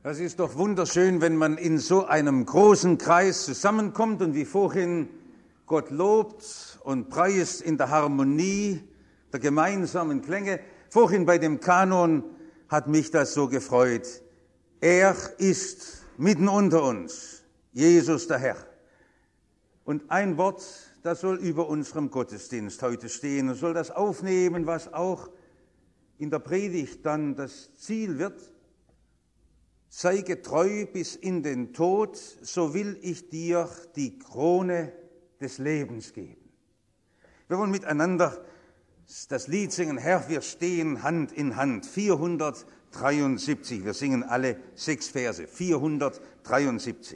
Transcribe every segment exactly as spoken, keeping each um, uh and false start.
Das ist doch wunderschön, wenn man in so einem großen Kreis zusammenkommt und wie vorhin Gott lobt und preist in der Harmonie der gemeinsamen Klänge. Vorhin bei dem Kanon hat mich das so gefreut. Er ist mitten unter uns, Jesus der Herr. Und ein Wort, das soll über unserem Gottesdienst heute stehen und soll das aufnehmen, was auch in der Predigt dann das Ziel wird. Sei getreu bis in den Tod, so will ich dir die Krone des Lebens geben. Wir wollen miteinander das Lied singen, Herr, wir stehen Hand in Hand, vierhundertdreiundsiebzig. Wir singen alle sechs Verse, vierhundertdreiundsiebzig.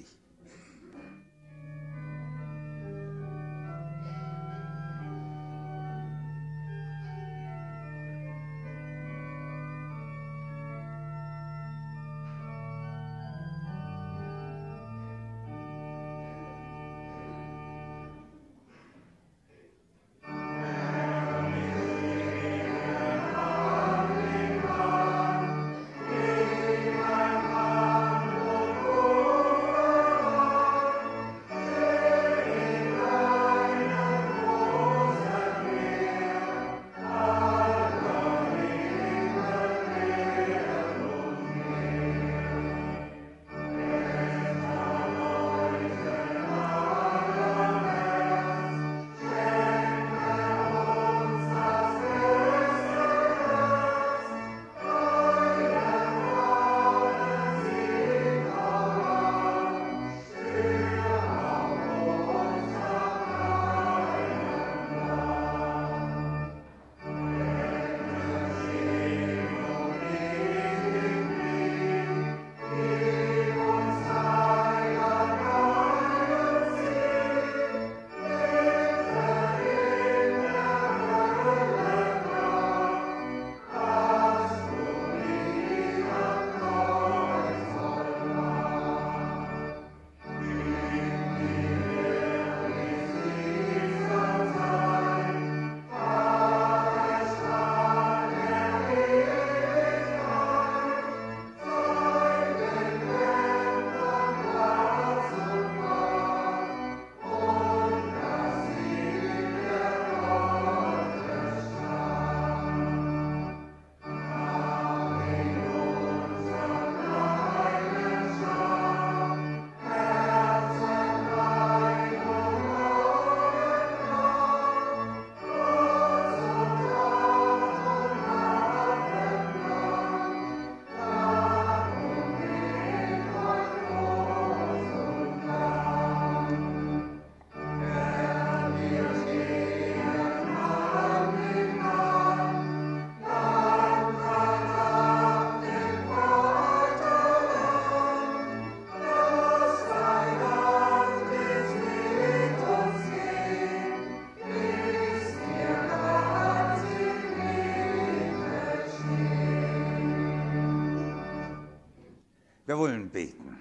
Wir wollen beten.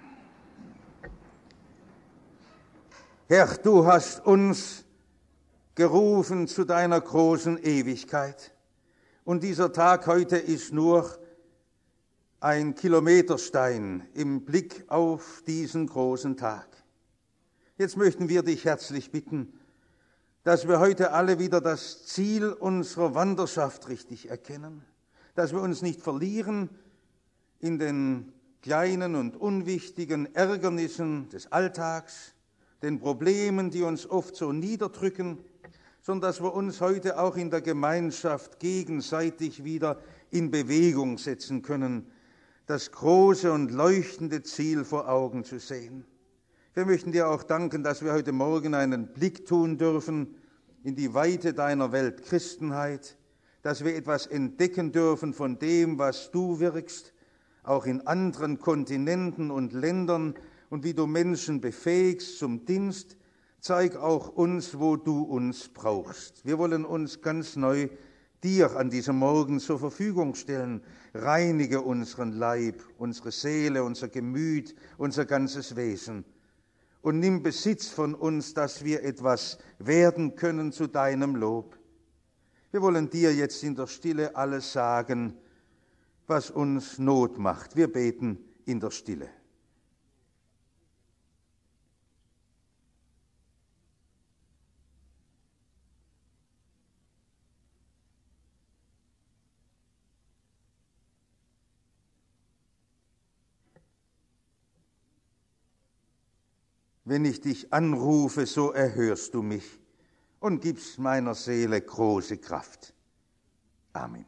Herr, du hast uns gerufen zu deiner großen Ewigkeit. Und dieser Tag heute ist nur ein Kilometerstein im Blick auf diesen großen Tag. Jetzt möchten wir dich herzlich bitten, dass wir heute alle wieder das Ziel unserer Wanderschaft richtig erkennen, dass wir uns nicht verlieren in den kleinen und unwichtigen Ärgernissen des Alltags, den Problemen, die uns oft so niederdrücken, sondern dass wir uns heute auch in der Gemeinschaft gegenseitig wieder in Bewegung setzen können, das große und leuchtende Ziel vor Augen zu sehen. Wir möchten dir auch danken, dass wir heute Morgen einen Blick tun dürfen in die Weite deiner Weltchristenheit, dass wir etwas entdecken dürfen von dem, was du wirkst, auch in anderen Kontinenten und Ländern und wie du Menschen befähigst zum Dienst. Zeig auch uns, wo du uns brauchst. Wir wollen uns ganz neu dir an diesem Morgen zur Verfügung stellen. Reinige unseren Leib, unsere Seele, unser Gemüt, unser ganzes Wesen. Und nimm Besitz von uns, dass wir etwas werden können zu deinem Lob. Wir wollen dir jetzt in der Stille alles sagen, was uns Not macht. Wir beten in der Stille. Wenn ich dich anrufe, so erhörst du mich und gibst meiner Seele große Kraft. Amen.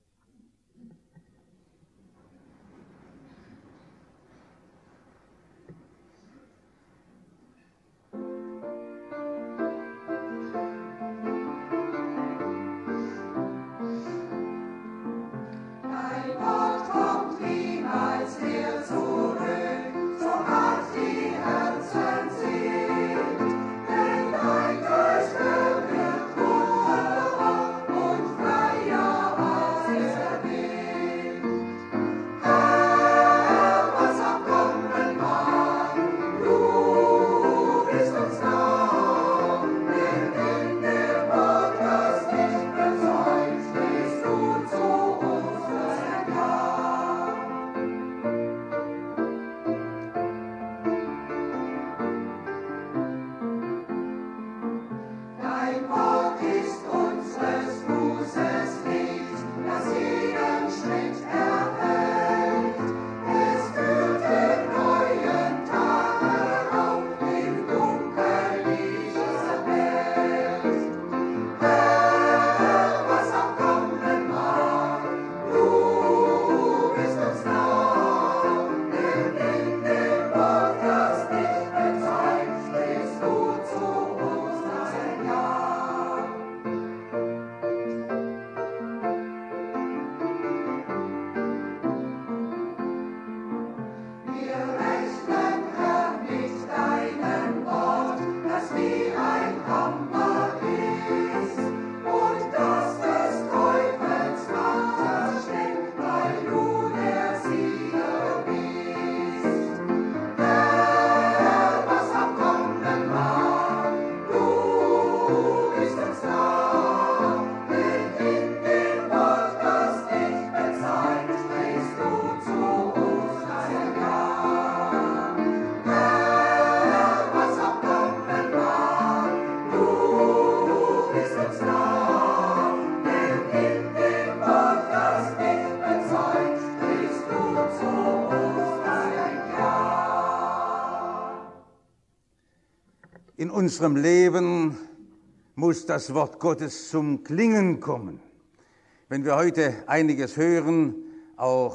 In unserem Leben muss das Wort Gottes zum Klingen kommen. Wenn wir heute einiges hören, auch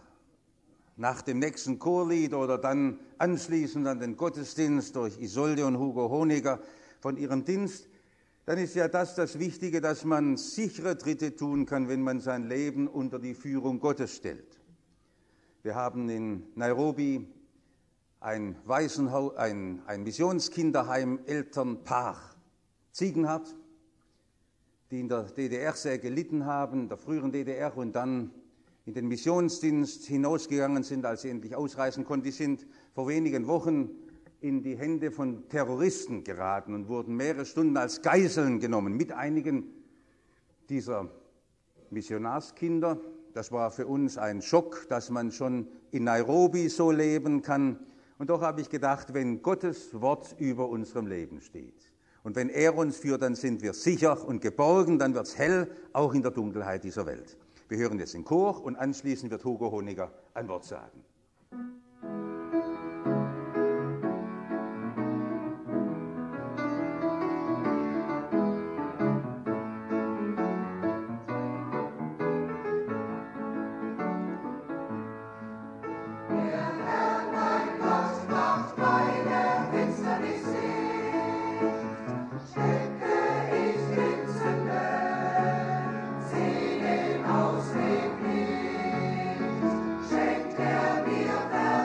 nach dem nächsten Chorlied oder dann anschließend an den Gottesdienst durch Isolde und Hugo Honecker von ihrem Dienst, dann ist ja das das Wichtige, dass man sichere Tritte tun kann, wenn man sein Leben unter die Führung Gottes stellt. Wir haben in Nairobi ein Waisenhaus, ein, ein Missionskinderheim, Elternpaar, Ziegenhardt, die in der D D R sehr gelitten haben, in der früheren D D R und dann in den Missionsdienst hinausgegangen sind, als sie endlich ausreisen konnten. Die sind vor wenigen Wochen in die Hände von Terroristen geraten und wurden mehrere Stunden als Geiseln genommen mit einigen dieser Missionarskinder. Das war für uns ein Schock, dass man schon in Nairobi so leben kann. Und doch habe ich gedacht, wenn Gottes Wort über unserem Leben steht und wenn er uns führt, dann sind wir sicher und geborgen, dann wird es hell, auch in der Dunkelheit dieser Welt. Wir hören jetzt den Chor und anschließend wird Hugo Honecker ein Wort sagen. Ausweg nicht, schenkt er mir Vertrauen.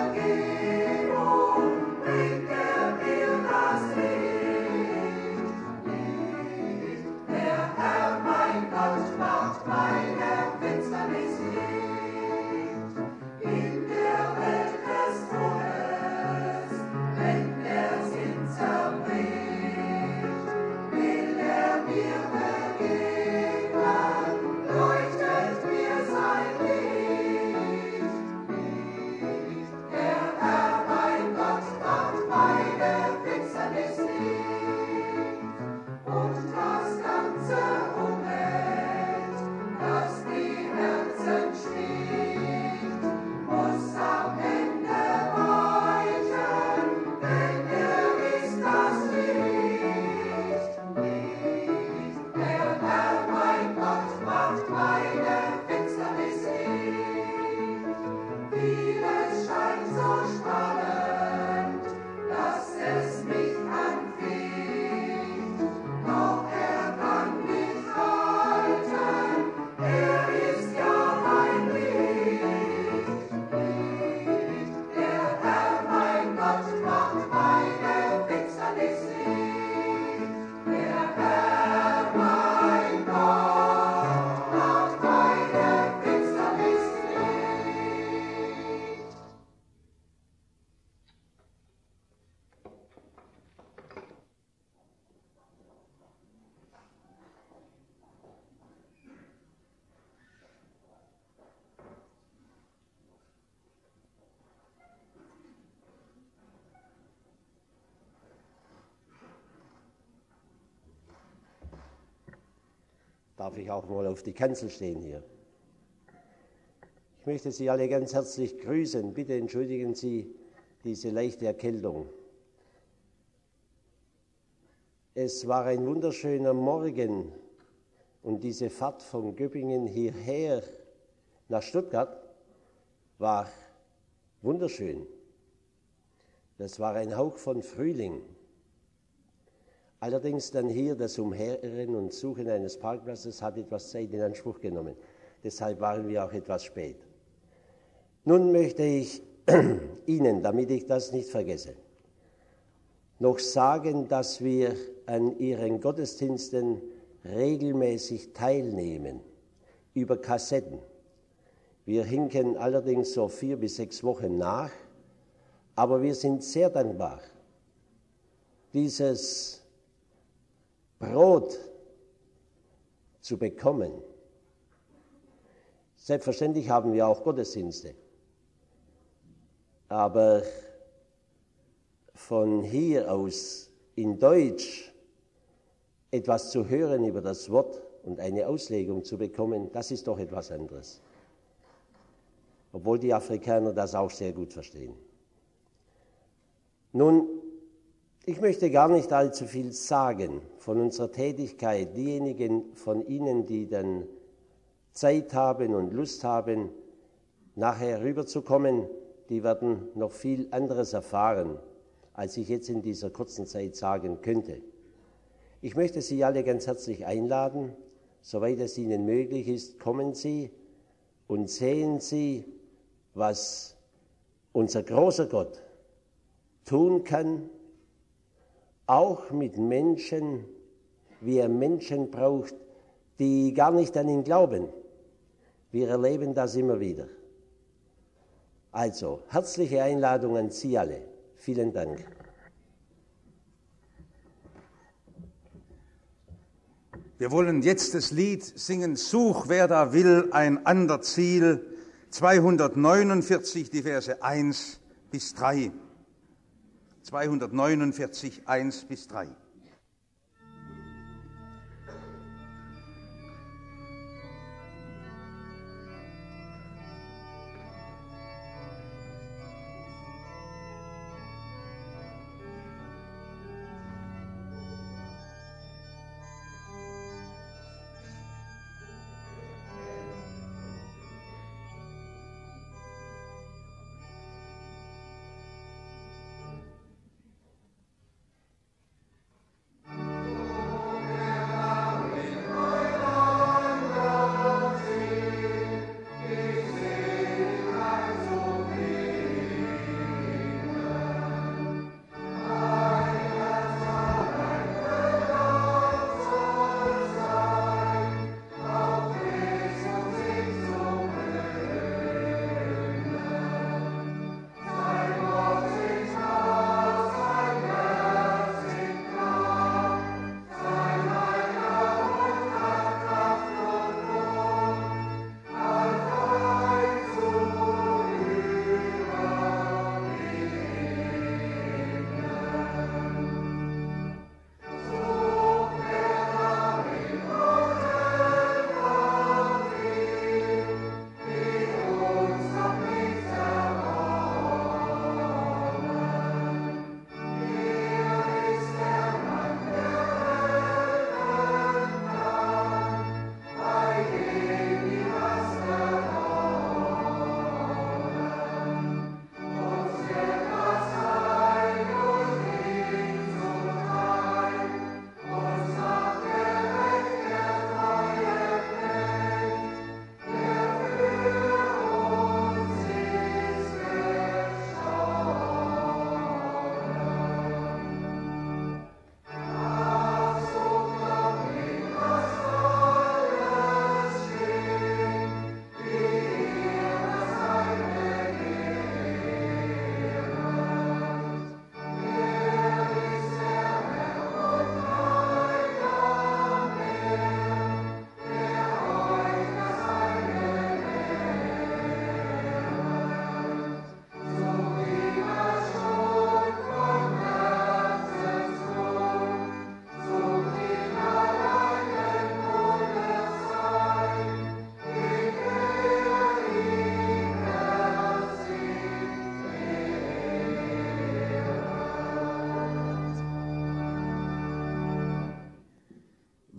darf ich auch mal auf die Kanzel stehen hier. Ich möchte Sie alle ganz herzlich grüßen. Bitte entschuldigen Sie diese leichte Erkältung. Es war ein wunderschöner Morgen und diese Fahrt von Göppingen hierher nach Stuttgart war wunderschön. Das war ein Hauch von Frühling. Allerdings dann hier das Umherirren und Suchen eines Parkplatzes hat etwas Zeit in Anspruch genommen. Deshalb waren wir auch etwas spät. Nun möchte ich Ihnen, damit ich das nicht vergesse, noch sagen, dass wir an Ihren Gottesdiensten regelmäßig teilnehmen, über Kassetten. Wir hinken allerdings so vier bis sechs Wochen nach, aber wir sind sehr dankbar, dieses Brot zu bekommen. Selbstverständlich haben wir auch Gottesdienste, aber von hier aus in Deutsch etwas zu hören über das Wort und eine Auslegung zu bekommen, das ist doch etwas anderes. Obwohl die Afrikaner das auch sehr gut verstehen. Nun, ich möchte gar nicht allzu viel sagen von unserer Tätigkeit. Diejenigen von Ihnen, die dann Zeit haben und Lust haben, nachher rüberzukommen, die werden noch viel anderes erfahren, als ich jetzt in dieser kurzen Zeit sagen könnte. Ich möchte Sie alle ganz herzlich einladen, soweit es Ihnen möglich ist, kommen Sie und sehen Sie, was unser großer Gott tun kann, auch mit Menschen, wie er Menschen braucht, die gar nicht an ihn glauben. Wir erleben das immer wieder. Also, herzliche Einladung an Sie alle. Vielen Dank. Wir wollen jetzt das Lied singen, Such, wer da will, ein ander Ziel, zweihundertneunundvierzig, die Verse eins bis drei. zweihundertneunundvierzig, eins bis drei.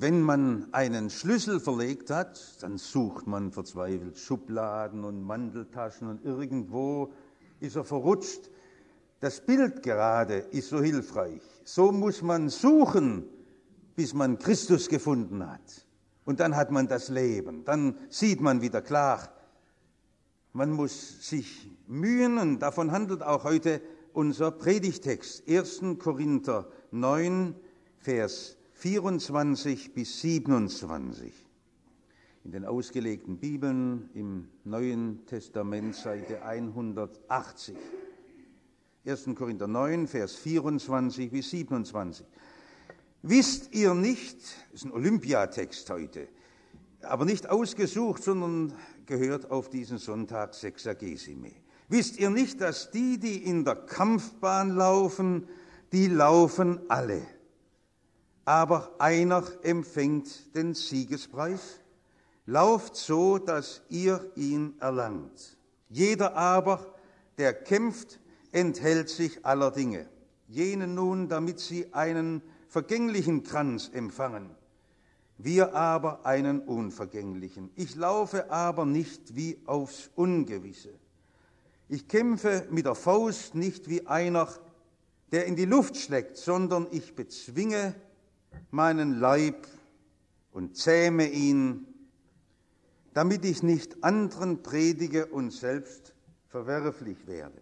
Wenn man einen Schlüssel verlegt hat, dann sucht man verzweifelt Schubladen und Manteltaschen und irgendwo ist er verrutscht. Das Bild gerade ist so hilfreich. So muss man suchen, bis man Christus gefunden hat. Und dann hat man das Leben. Dann sieht man wieder klar. Man muss sich mühen und davon handelt auch heute unser Predigtext. erster Korinther neun, Vers vierundzwanzig bis siebenundzwanzig. In den ausgelegten Bibeln im Neuen Testament, Seite hundertachtzig. erster Korinther neun, Vers vierundzwanzig bis siebenundzwanzig. Wisst ihr nicht, das ist ein Olympiatext heute, aber nicht ausgesucht, sondern gehört auf diesen Sonntag Sexagesime. Wisst ihr nicht, dass die, die in der Kampfbahn laufen, die laufen alle, aber einer empfängt den Siegespreis? Lauft so, dass ihr ihn erlangt. Jeder aber, der kämpft, enthält sich aller Dinge. Jene nun, damit sie einen vergänglichen Kranz empfangen, wir aber einen unvergänglichen. Ich laufe aber nicht wie aufs Ungewisse. Ich kämpfe mit der Faust nicht wie einer, der in die Luft schlägt, sondern ich bezwinge meinen Leib und zähme ihn, damit ich nicht anderen predige und selbst verwerflich werde.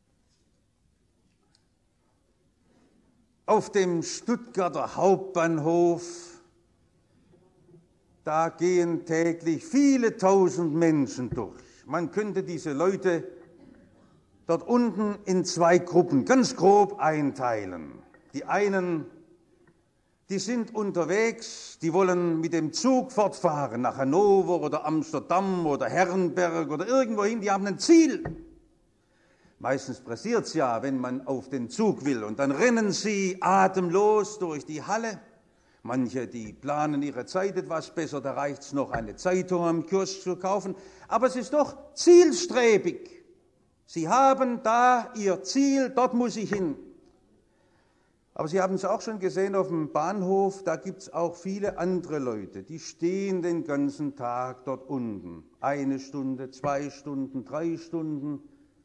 Auf dem Stuttgarter Hauptbahnhof, da gehen täglich viele tausend Menschen durch. Man könnte diese Leute dort unten in zwei Gruppen ganz grob einteilen. Die einen, die sind unterwegs, die wollen mit dem Zug fortfahren nach Hannover oder Amsterdam oder Herrenberg oder irgendwohin, die haben ein Ziel. Meistens passiert es ja, wenn man auf den Zug will, und dann rennen sie atemlos durch die Halle. Manche, die planen ihre Zeit etwas besser, da reicht es noch, eine Zeitung am Kiosk zu kaufen. Aber es ist doch zielstrebig. Sie haben da ihr Ziel, dort muss ich hin. Aber Sie haben es auch schon gesehen auf dem Bahnhof, da gibt es auch viele andere Leute, die stehen den ganzen Tag dort unten. Eine Stunde, zwei Stunden, drei Stunden.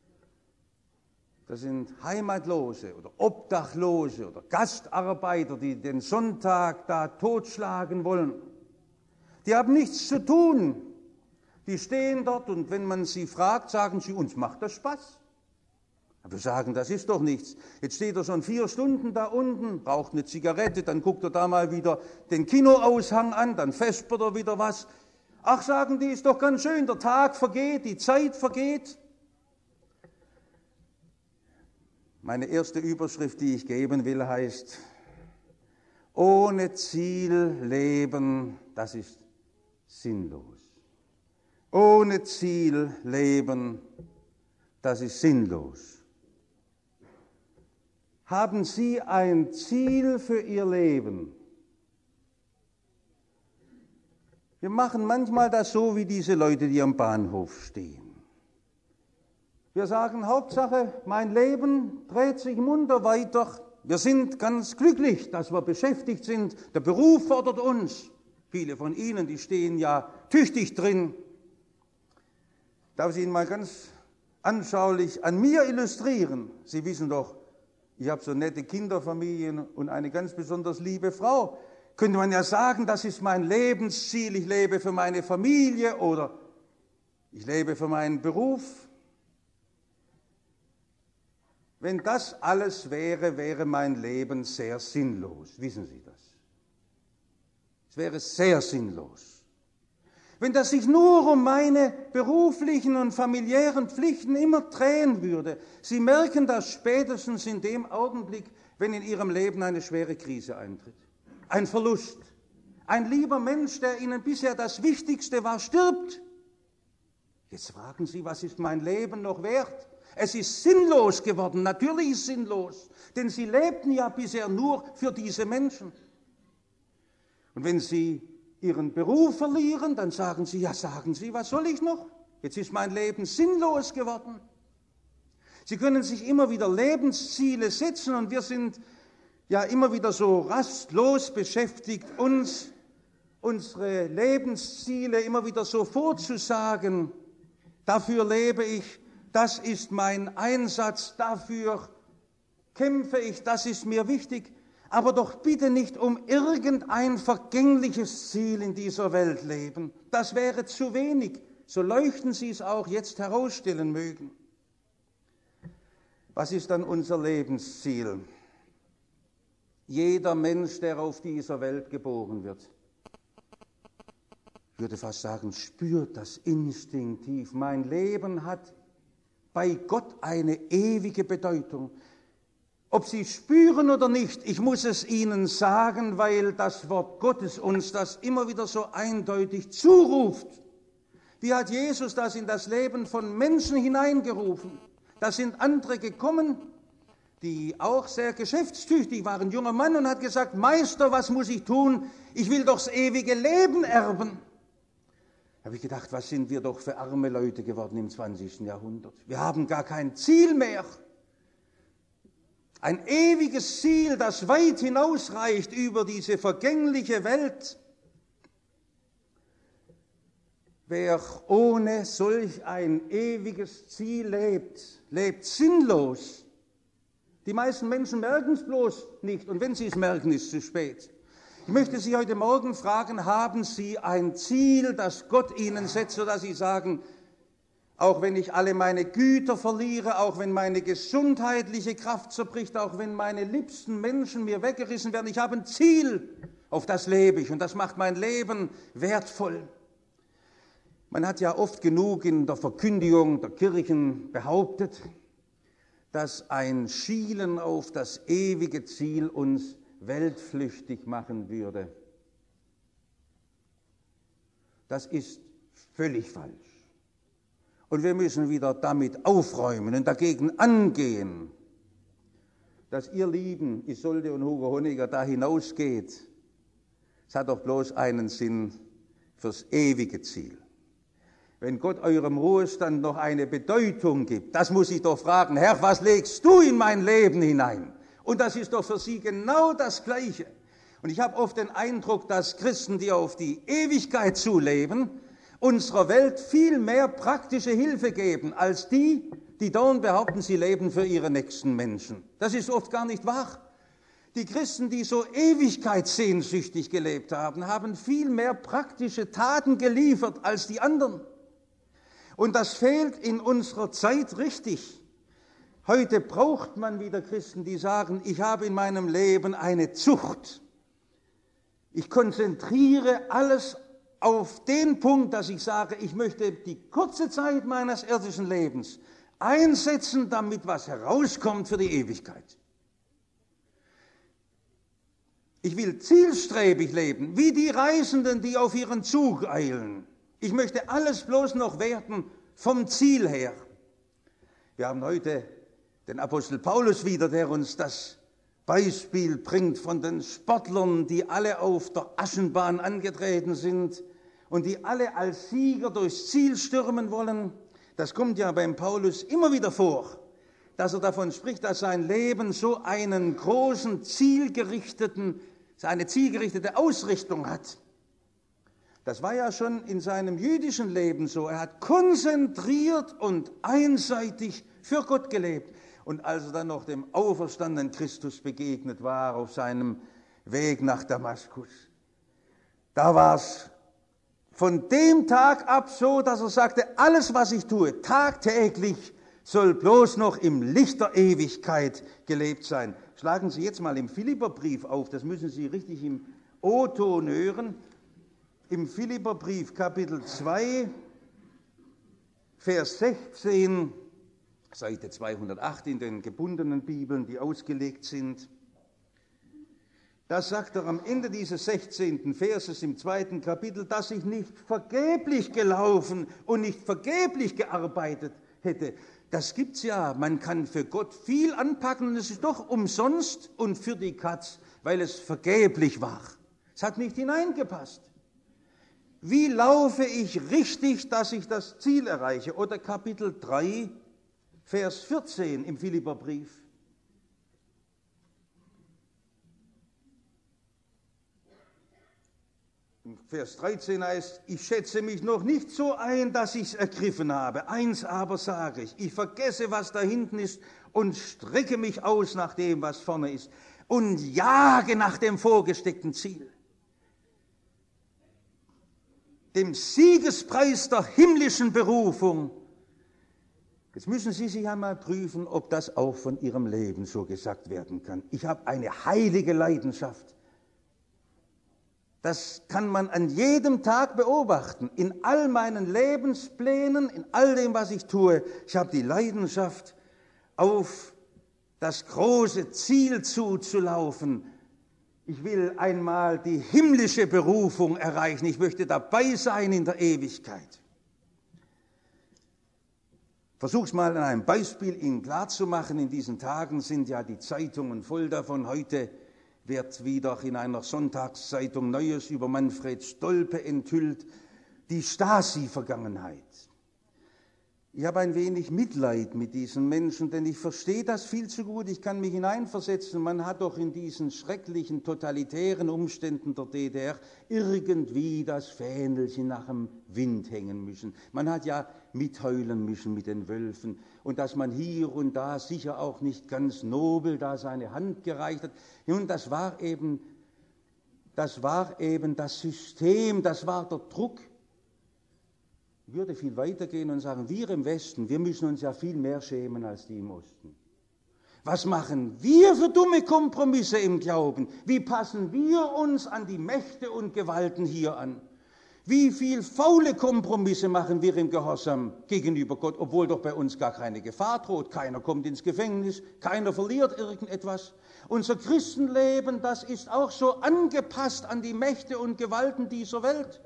Das sind Heimatlose oder Obdachlose oder Gastarbeiter, die den Sonntag da totschlagen wollen. Die haben nichts zu tun. Die stehen dort und wenn man sie fragt, sagen sie, uns macht das Spaß. Aber wir sagen, das ist doch nichts. Jetzt steht er schon vier Stunden da unten, raucht eine Zigarette, dann guckt er da mal wieder den Kinoaushang an, dann vespert er wieder was. Ach, sagen die, ist doch ganz schön, der Tag vergeht, die Zeit vergeht. Meine erste Überschrift, die ich geben will, heißt, ohne Ziel leben, das ist sinnlos. Ohne Ziel leben, das ist sinnlos. Haben Sie ein Ziel für Ihr Leben? Wir machen manchmal das so wie diese Leute, die am Bahnhof stehen. Wir sagen, Hauptsache, mein Leben dreht sich munter weiter. Wir sind ganz glücklich, dass wir beschäftigt sind. Der Beruf fordert uns. Viele von Ihnen, die stehen ja tüchtig drin. Darf ich Ihnen mal ganz anschaulich an mir illustrieren? Sie wissen doch, ich habe so nette Kinderfamilien und eine ganz besonders liebe Frau. Könnte man ja sagen, das ist mein Lebensziel. Ich lebe für meine Familie oder ich lebe für meinen Beruf. Wenn das alles wäre, wäre mein Leben sehr sinnlos. Wissen Sie das? Es wäre sehr sinnlos. Wenn das sich nur um meine beruflichen und familiären Pflichten immer drehen würde. Sie merken das spätestens in dem Augenblick, wenn in Ihrem Leben eine schwere Krise eintritt. Ein Verlust. Ein lieber Mensch, der Ihnen bisher das Wichtigste war, stirbt. Jetzt fragen Sie, was ist mein Leben noch wert? Es ist sinnlos geworden, natürlich ist es sinnlos, denn Sie lebten ja bisher nur für diese Menschen. Und wenn Sie Ihren Beruf verlieren, dann sagen Sie, ja sagen Sie, was soll ich noch? Jetzt ist mein Leben sinnlos geworden. Sie können sich immer wieder Lebensziele setzen und wir sind ja immer wieder so rastlos beschäftigt, uns unsere Lebensziele immer wieder so vorzusagen. Dafür lebe ich, das ist mein Einsatz, dafür kämpfe ich, das ist mir wichtig. Aber doch bitte nicht um irgendein vergängliches Ziel in dieser Welt leben. Das wäre zu wenig, so leuchten Sie es auch jetzt herausstellen mögen. Was ist dann unser Lebensziel? Jeder Mensch, der auf dieser Welt geboren wird, ich würde fast sagen, spürt das instinktiv. Mein Leben hat bei Gott eine ewige Bedeutung. Ob Sie spüren oder nicht, ich muss es Ihnen sagen, weil das Wort Gottes uns das immer wieder so eindeutig zuruft. Wie hat Jesus das in das Leben von Menschen hineingerufen? Da sind andere gekommen, die auch sehr geschäftstüchtig waren, ein junger Mann, und hat gesagt, Meister, was muss ich tun? Ich will doch das ewige Leben erben. Da habe ich gedacht, was sind wir doch für arme Leute geworden im zwanzigsten Jahrhundert. Wir haben gar kein Ziel mehr. Ein ewiges Ziel, das weit hinausreicht über diese vergängliche Welt. Wer ohne solch ein ewiges Ziel lebt, lebt sinnlos. Die meisten Menschen merken es bloß nicht, und wenn sie es merken, ist es zu spät. Ich möchte Sie heute Morgen fragen, haben Sie ein Ziel, das Gott Ihnen setzt, sodass Sie sagen, auch wenn ich alle meine Güter verliere, auch wenn meine gesundheitliche Kraft zerbricht, auch wenn meine liebsten Menschen mir weggerissen werden, ich habe ein Ziel, auf das lebe ich, und das macht mein Leben wertvoll. Man hat ja oft genug in der Verkündigung der Kirchen behauptet, dass ein Schielen auf das ewige Ziel uns weltflüchtig machen würde. Das ist völlig falsch. Und wir müssen wieder damit aufräumen und dagegen angehen, dass ihr Lieben, Isolde und Hugo Honegger, da hinausgeht. Es hat doch bloß einen Sinn fürs ewige Ziel. Wenn Gott eurem Ruhestand noch eine Bedeutung gibt, das muss ich doch fragen, Herr, was legst du in mein Leben hinein? Und das ist doch für Sie genau das Gleiche. Und ich habe oft den Eindruck, dass Christen, die auf die Ewigkeit zuleben, unserer Welt viel mehr praktische Hilfe geben, als die, die dauernd behaupten, sie leben für ihre nächsten Menschen. Das ist oft gar nicht wahr. Die Christen, die so ewigkeitssehnsüchtig gelebt haben, haben viel mehr praktische Taten geliefert als die anderen. Und das fehlt in unserer Zeit richtig. Heute braucht man wieder Christen, die sagen, ich habe in meinem Leben eine Zucht. Ich konzentriere alles auf den Punkt, dass ich sage, ich möchte die kurze Zeit meines irdischen Lebens einsetzen, damit was herauskommt für die Ewigkeit. Ich will zielstrebig leben, wie die Reisenden, die auf ihren Zug eilen. Ich möchte alles bloß noch werten vom Ziel her. Wir haben heute den Apostel Paulus wieder, der uns das Beispiel bringt von den Sportlern, die alle auf der Aschenbahn angetreten sind und die alle als Sieger durchs Ziel stürmen wollen. Das kommt ja beim Paulus immer wieder vor, dass er davon spricht, dass sein Leben so einen großen, zielgerichteten, eine zielgerichtete Ausrichtung hat. Das war ja schon in seinem jüdischen Leben so. Er hat konzentriert und einseitig für Gott gelebt. Und als er dann noch dem auferstandenen Christus begegnet war auf seinem Weg nach Damaskus, da war es von dem Tag ab so, dass er sagte, alles, was ich tue, tagtäglich, soll bloß noch im Licht der Ewigkeit gelebt sein. Schlagen Sie jetzt mal im Philipperbrief auf, das müssen Sie richtig im O-Ton hören. Im Philipperbrief Kapitel zwei, Vers sechzehn, Seite zweihundertacht in den gebundenen Bibeln, die ausgelegt sind. Da sagt er am Ende dieses sechzehnten Verses im zweiten Kapitel, dass ich nicht vergeblich gelaufen und nicht vergeblich gearbeitet hätte. Das gibt's ja, man kann für Gott viel anpacken und es ist doch umsonst und für die Katz, weil es vergeblich war. Es hat nicht hineingepasst. Wie laufe ich richtig, dass ich das Ziel erreiche? Oder Kapitel drei, Vers vierzehn im Philipperbrief. Vers dreizehn heißt, ich schätze mich noch nicht so ein, dass ich es ergriffen habe. Eins aber sage ich, ich vergesse, was da hinten ist und strecke mich aus nach dem, was vorne ist und jage nach dem vorgesteckten Ziel. Dem Siegespreis der himmlischen Berufung. Jetzt müssen Sie sich einmal prüfen, ob das auch von Ihrem Leben so gesagt werden kann. Ich habe eine heilige Leidenschaft. Das kann man an jedem Tag beobachten, in all meinen Lebensplänen, in all dem, was ich tue. Ich habe die Leidenschaft, auf das große Ziel zuzulaufen. Ich will einmal die himmlische Berufung erreichen. Ich möchte dabei sein in der Ewigkeit. Versuch's mal an einem Beispiel Ihnen klarzumachen. In diesen Tagen sind ja die Zeitungen voll davon. Heute wird wieder in einer Sonntagszeitung Neues über Manfred Stolpe enthüllt, die Stasi-Vergangenheit. Ich habe ein wenig Mitleid mit diesen Menschen, denn ich verstehe das viel zu gut. Ich kann mich hineinversetzen. Man hat doch in diesen schrecklichen, totalitären Umständen der D D R irgendwie das Fähnelchen nach dem Wind hängen müssen. Man hat ja mitheulen müssen mit den Wölfen. Und dass man hier und da sicher auch nicht ganz nobel da seine Hand gereicht hat. Nun, das war eben, das war eben das System, das war der Druck. Ich würde viel weitergehen und sagen, wir im Westen, wir müssen uns ja viel mehr schämen als die im Osten. Was machen wir für dumme Kompromisse im Glauben? Wie passen wir uns an die Mächte und Gewalten hier an? Wie viel faule Kompromisse machen wir im Gehorsam gegenüber Gott, obwohl doch bei uns gar keine Gefahr droht. Keiner kommt ins Gefängnis, keiner verliert irgendetwas. Unser Christenleben, das ist auch so angepasst an die Mächte und Gewalten dieser Welt.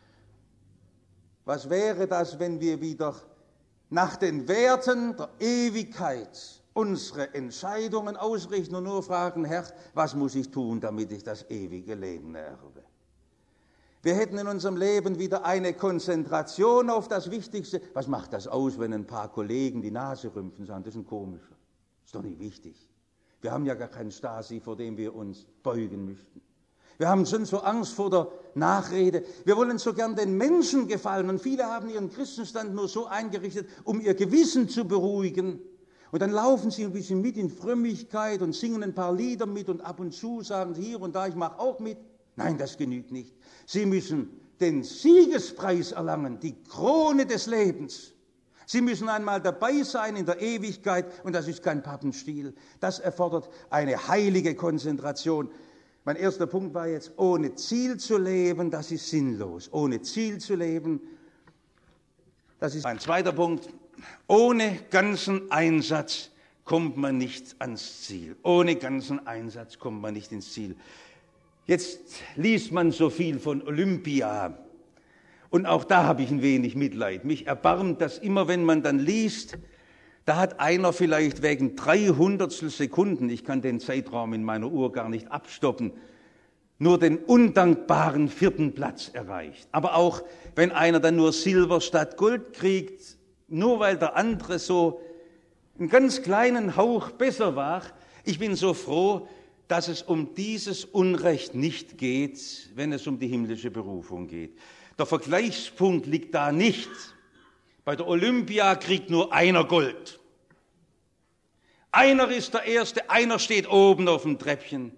Was wäre das, wenn wir wieder nach den Werten der Ewigkeit unsere Entscheidungen ausrichten und nur fragen, Herr, was muss ich tun, damit ich das ewige Leben erbe? Wir hätten in unserem Leben wieder eine Konzentration auf das Wichtigste. Was macht das aus, wenn ein paar Kollegen die Nase rümpfen und sagen, das ist ein komischer? Ist doch nicht wichtig. Wir haben ja gar keinen Stasi, vor dem wir uns beugen müssten. Wir haben schon so Angst vor der Nachrede. Wir wollen so gern den Menschen gefallen. Und viele haben ihren Christenstand nur so eingerichtet, um ihr Gewissen zu beruhigen. Und dann laufen sie ein bisschen mit in Frömmigkeit und singen ein paar Lieder mit und ab und zu sagen sie hier und da, ich mache auch mit. Nein, das genügt nicht. Sie müssen den Siegespreis erlangen, die Krone des Lebens. Sie müssen einmal dabei sein in der Ewigkeit und das ist kein Pappenstiel. Das erfordert eine heilige Konzentration. Mein erster Punkt war jetzt, ohne Ziel zu leben, das ist sinnlos. Ohne Ziel zu leben, das ist mein zweiter Punkt. Ohne ganzen Einsatz kommt man nicht ans Ziel. Ohne ganzen Einsatz kommt man nicht ins Ziel. Jetzt liest man so viel von Olympia. Und auch da habe ich ein wenig Mitleid. Mich erbarmt das immer, wenn man dann liest, da hat einer vielleicht wegen dreihundertstel Sekunden, ich kann den Zeitraum in meiner Uhr gar nicht abstoppen, nur den undankbaren vierten Platz erreicht. Aber auch wenn einer dann nur Silber statt Gold kriegt, nur weil der andere so einen ganz kleinen Hauch besser war, ich bin so froh, dass es um dieses Unrecht nicht geht, wenn es um die himmlische Berufung geht. Der Vergleichspunkt liegt da nicht. Bei der Olympia kriegt nur einer Gold. Einer ist der Erste, einer steht oben auf dem Treppchen.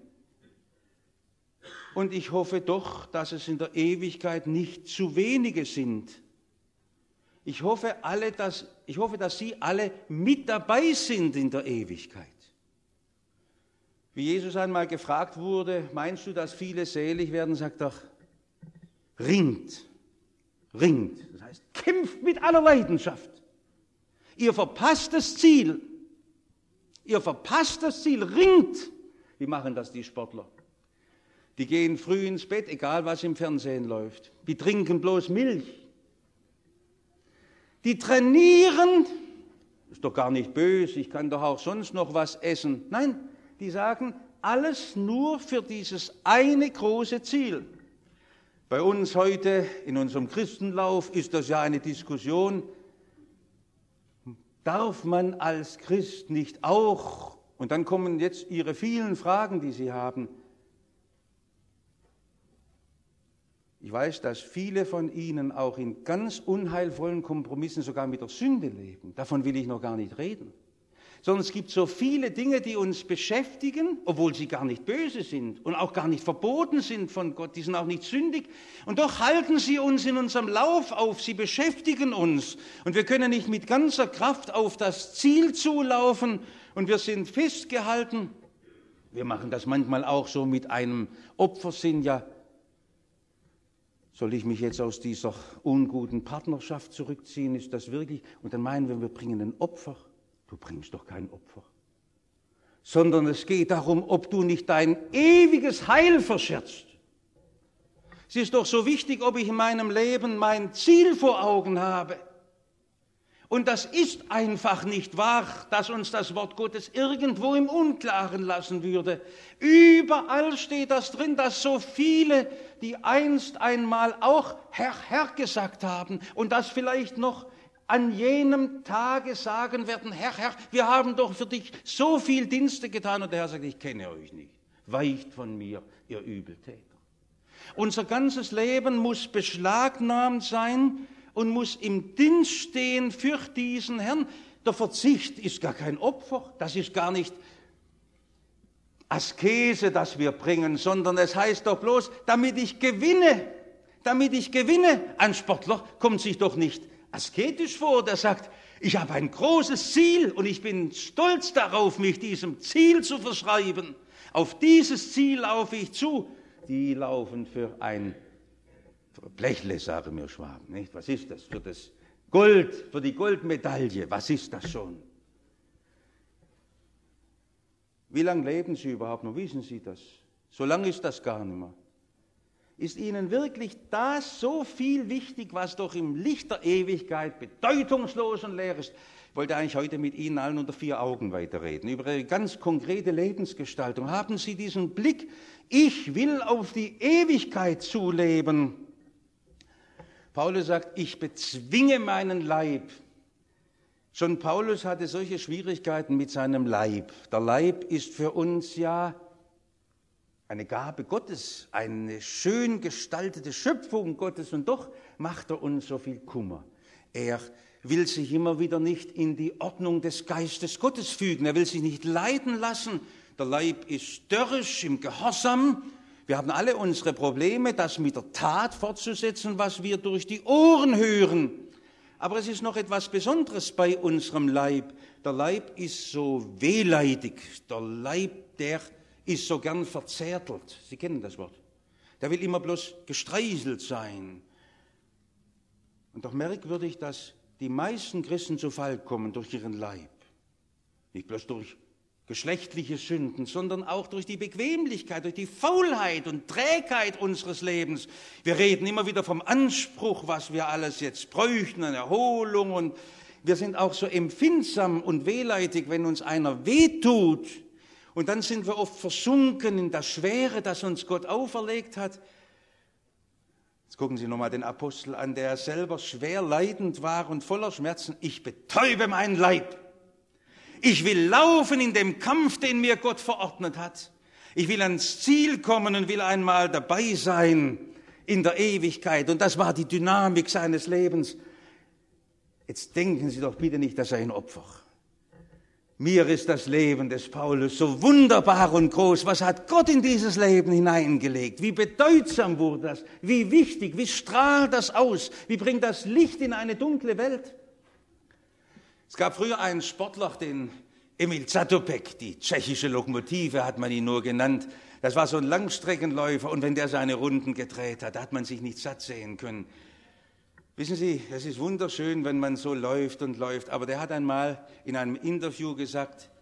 Und ich hoffe doch, dass es in der Ewigkeit nicht zu wenige sind. Ich hoffe, alle, dass, ich hoffe, dass Sie alle mit dabei sind in der Ewigkeit. Wie Jesus einmal gefragt wurde, meinst du, dass viele selig werden, sagt er, ringt, ringt. Das heißt, kämpft mit aller Leidenschaft. Ihr verpasst das Ziel. Ihr verpasst das Ziel, ringt. Wie machen das die Sportler? Die gehen früh ins Bett, egal was im Fernsehen läuft. Die trinken bloß Milch. Die trainieren, ist doch gar nicht böse, ich kann doch auch sonst noch was essen. Nein, die sagen, alles nur für dieses eine große Ziel. Bei uns heute, in unserem Christenlauf, ist das ja eine Diskussion, darf man als Christ nicht auch, und dann kommen jetzt Ihre vielen Fragen, die Sie haben, Ich weiß, dass viele von Ihnen auch in ganz unheilvollen Kompromissen sogar mit der Sünde leben. Davon will ich noch gar nicht reden. Sondern es gibt so viele Dinge, die uns beschäftigen, obwohl sie gar nicht böse sind und auch gar nicht verboten sind von Gott. Die sind auch nicht sündig. Und doch halten sie uns in unserem Lauf auf. Sie beschäftigen uns. Und wir können nicht mit ganzer Kraft auf das Ziel zulaufen. Und wir sind festgehalten. Wir machen das manchmal auch so mit einem Opfersinn. Ja, soll ich mich jetzt aus dieser unguten Partnerschaft zurückziehen? Ist das wirklich? Und dann meinen wir, wir bringen ein Opfer. Du bringst doch kein Opfer. Sondern es geht darum, ob du nicht dein ewiges Heil verscherzt. Es ist doch so wichtig, ob ich in meinem Leben mein Ziel vor Augen habe. Und das ist einfach nicht wahr, dass uns das Wort Gottes irgendwo im Unklaren lassen würde. Überall steht das drin, dass so viele, die einst einmal auch Herr, Herr gesagt haben und das vielleicht noch an jenem Tage sagen werden, Herr, Herr, wir haben doch für dich so viel Dienste getan. Und der Herr sagt, ich kenne euch nicht. Weicht von mir, ihr Übeltäter. Unser ganzes Leben muss beschlagnahmt sein und muss im Dienst stehen für diesen Herrn. Der Verzicht ist gar kein Opfer, das ist gar nicht Askese, das wir bringen, sondern es heißt doch bloß, damit ich gewinne, damit ich gewinne. Ein Sportler kommt sich doch nicht asketisch vor, der sagt, ich habe ein großes Ziel und ich bin stolz darauf, mich diesem Ziel zu verschreiben. Auf dieses Ziel laufe ich zu. Die laufen für ein Blechle, sagen wir Schwaben, nicht? Was ist das? Für das Gold, für die Goldmedaille, was ist das schon? Wie lange leben Sie überhaupt noch? Wissen Sie das? So lange ist das gar nicht mehr. Ist Ihnen wirklich das so viel wichtig, was doch im Licht der Ewigkeit bedeutungslos und leer ist? Ich wollte eigentlich heute mit Ihnen allen unter vier Augen weiterreden, über Ihre ganz konkrete Lebensgestaltung. Haben Sie diesen Blick, ich will auf die Ewigkeit zuleben. Paulus sagt, ich bezwinge meinen Leib. Schon Paulus hatte solche Schwierigkeiten mit seinem Leib. Der Leib ist für uns ja eine Gabe Gottes, eine schön gestaltete Schöpfung Gottes, und doch macht er uns so viel Kummer. Er will sich immer wieder nicht in die Ordnung des Geistes Gottes fügen, er will sich nicht leiten lassen. Der Leib ist störrisch im Gehorsam. Wir haben alle unsere Probleme, das mit der Tat fortzusetzen, was wir durch die Ohren hören. Aber es ist noch etwas Besonderes bei unserem Leib. Der Leib ist so wehleidig, der Leib, der ist so gern verzärtelt. Sie kennen das Wort. Der will immer bloß gestreichelt sein. Und doch merkwürdig, dass die meisten Christen zu Fall kommen durch ihren Leib. Nicht bloß durch geschlechtliche Sünden, sondern auch durch die Bequemlichkeit, durch die Faulheit und Trägheit unseres Lebens. Wir reden immer wieder vom Anspruch, was wir alles jetzt bräuchten, an Erholung. Und wir sind auch so empfindsam und wehleidig, wenn uns einer wehtut. Und dann sind wir oft versunken in der Schwere, das uns Gott auferlegt hat. Jetzt gucken Sie nochmal den Apostel an, der selber schwer leidend war und voller Schmerzen. Ich betäube meinen Leib. Ich will laufen in dem Kampf, den mir Gott verordnet hat. Ich will ans Ziel kommen und will einmal dabei sein in der Ewigkeit. Und das war die Dynamik seines Lebens. Jetzt denken Sie doch bitte nicht, dass er ein Opfer. Mir ist das Leben des Paulus so wunderbar und groß. Was hat Gott in dieses Leben hineingelegt? Wie bedeutsam wurde das? Wie wichtig? Wie strahlt das aus? Wie bringt das Licht in eine dunkle Welt? Es gab früher einen Sportler, den Emil Zatopek, die tschechische Lokomotive hat man ihn nur genannt. Das war so ein Langstreckenläufer, und wenn der seine Runden gedreht hat, hat man sich nicht satt sehen können. Wissen Sie, es ist wunderschön, wenn man so läuft und läuft, aber der hat einmal in einem Interview gesagt,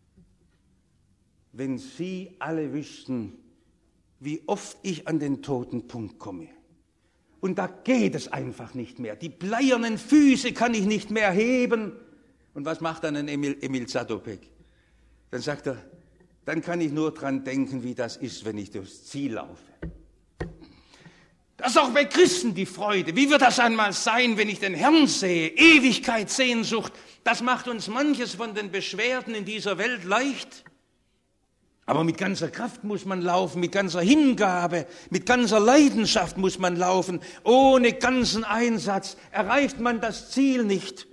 wenn Sie alle wüssten, wie oft ich an den toten Punkt komme. Und da geht es einfach nicht mehr. Die bleiernen Füße kann ich nicht mehr heben. Und was macht dann ein Emil, Emil Zatopek? Dann sagt er, dann kann ich nur dran denken, wie das ist, wenn ich durchs Ziel laufe. Das ist auch bei Christen die Freude. Wie wird das einmal sein, wenn ich den Herrn sehe? Ewigkeit, Sehnsucht. Das macht uns manches von den Beschwerden in dieser Welt leicht. Aber mit ganzer Kraft muss man laufen, mit ganzer Hingabe, mit ganzer Leidenschaft muss man laufen. Ohne ganzen Einsatz erreicht man das Ziel nicht.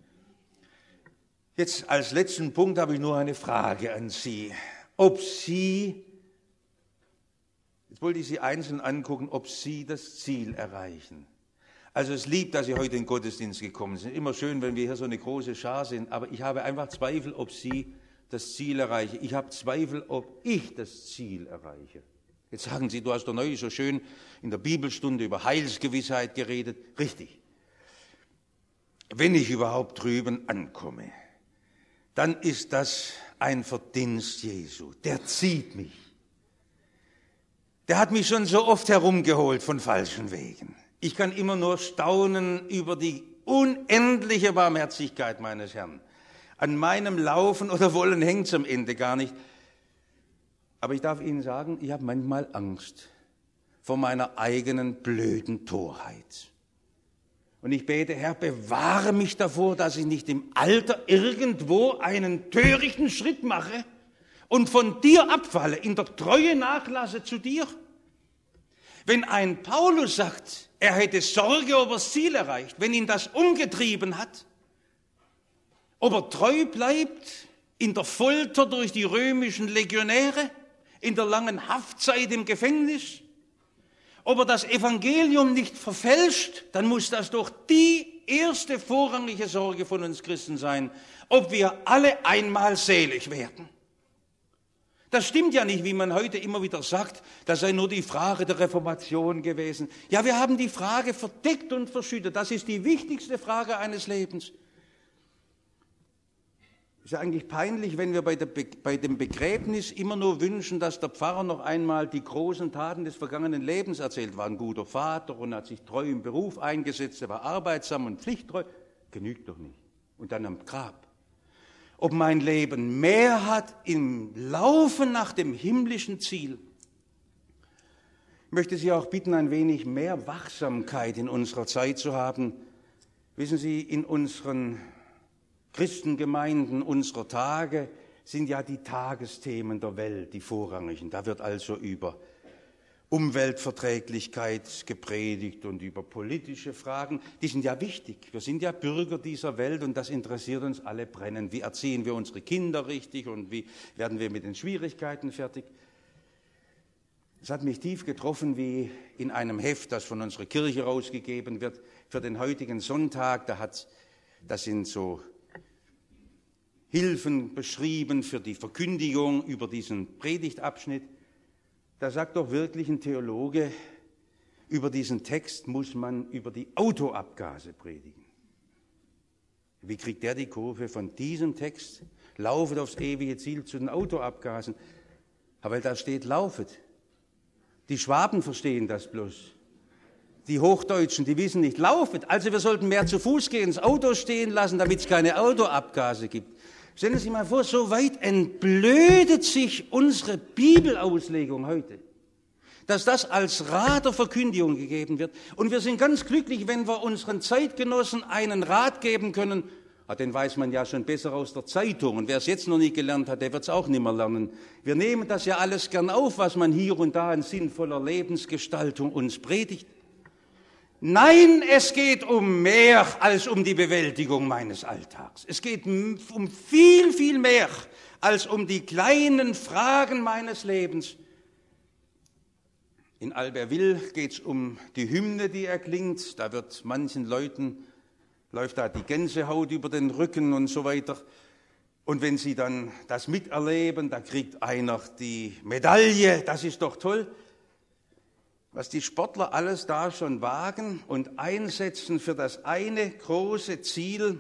Jetzt als letzten Punkt habe ich nur eine Frage an Sie. Ob Sie, jetzt wollte ich Sie einzeln angucken, ob Sie das Ziel erreichen. Also es ist lieb, dass Sie heute in den Gottesdienst gekommen sind. Immer schön, wenn wir hier so eine große Schar sind. Aber ich habe einfach Zweifel, ob Sie das Ziel erreichen. Ich habe Zweifel, ob ich das Ziel erreiche. Jetzt sagen Sie, du hast doch neulich so schön in der Bibelstunde über Heilsgewissheit geredet. Richtig. Wenn ich überhaupt drüben ankomme, dann ist das ein Verdienst Jesu. Der zieht mich. Der hat mich schon so oft herumgeholt von falschen Wegen. Ich kann immer nur staunen über die unendliche Barmherzigkeit meines Herrn. An meinem Laufen oder Wollen hängt es am Ende gar nicht. Aber ich darf Ihnen sagen, ich habe manchmal Angst vor meiner eigenen blöden Torheit. Und ich bete, Herr, bewahre mich davor, dass ich nicht im Alter irgendwo einen törichten Schritt mache und von dir abfalle, in der Treue nachlasse zu dir. Wenn ein Paulus sagt, er hätte Sorge, ob er das Ziel erreicht, wenn ihn das umgetrieben hat, ob er treu bleibt in der Folter durch die römischen Legionäre, in der langen Haftzeit im Gefängnis, ob er das Evangelium nicht verfälscht, dann muss das doch die erste vorrangige Sorge von uns Christen sein, ob wir alle einmal selig werden. Das stimmt ja nicht, wie man heute immer wieder sagt, das sei nur die Frage der Reformation gewesen. Ja, wir haben die Frage verdeckt und verschüttet. Das ist die wichtigste Frage eines Lebens. Es ist ja eigentlich peinlich, wenn wir bei, der Be- bei dem Begräbnis immer nur wünschen, dass der Pfarrer noch einmal die großen Taten des vergangenen Lebens erzählt. War ein guter Vater und hat sich treu im Beruf eingesetzt, er war arbeitsam und pflichttreu. Genügt doch nicht. Und dann am Grab. Ob mein Leben mehr hat im Laufen nach dem himmlischen Ziel. Ich möchte Sie auch bitten, ein wenig mehr Wachsamkeit in unserer Zeit zu haben. Wissen Sie, in unseren Christengemeinden unserer Tage sind ja die Tagesthemen der Welt die vorrangigen. Da wird also über Umweltverträglichkeit gepredigt und über politische Fragen. Die sind ja wichtig. Wir sind ja Bürger dieser Welt und das interessiert uns alle brennend. Wie erziehen wir unsere Kinder richtig und wie werden wir mit den Schwierigkeiten fertig? Es hat mich tief getroffen, wie in einem Heft, das von unserer Kirche rausgegeben wird, für den heutigen Sonntag, da hat, das sind so Hilfen beschrieben für die Verkündigung über diesen Predigtabschnitt. Da sagt doch wirklich ein Theologe, über diesen Text muss man über die Autoabgase predigen. Wie kriegt der die Kurve von diesem Text? Laufet aufs ewige Ziel zu den Autoabgasen. Aber weil da steht, laufet. Die Schwaben verstehen das bloß. Die Hochdeutschen, die wissen nicht, laufet. Also wir sollten mehr zu Fuß gehen, das Auto stehen lassen, damit es keine Autoabgase gibt. Stellen Sie sich mal vor, so weit entblödet sich unsere Bibelauslegung heute, dass das als Rat der Verkündigung gegeben wird. Und wir sind ganz glücklich, wenn wir unseren Zeitgenossen einen Rat geben können. Ah, den weiß man ja schon besser aus der Zeitung. Und wer es jetzt noch nicht gelernt hat, der wird es auch nicht mehr lernen. Wir nehmen das ja alles gern auf, was man hier und da in sinnvoller Lebensgestaltung uns predigt. Nein, es geht um mehr als um die Bewältigung meines Alltags. Es geht um viel, viel mehr als um die kleinen Fragen meines Lebens. In Albertville geht es um die Hymne, die erklingt. Da wird manchen Leuten, läuft da die Gänsehaut über den Rücken und so weiter. Und wenn sie dann das miterleben, da kriegt einer die Medaille, das ist doch toll. Was die Sportler alles da schon wagen und einsetzen für das eine große Ziel.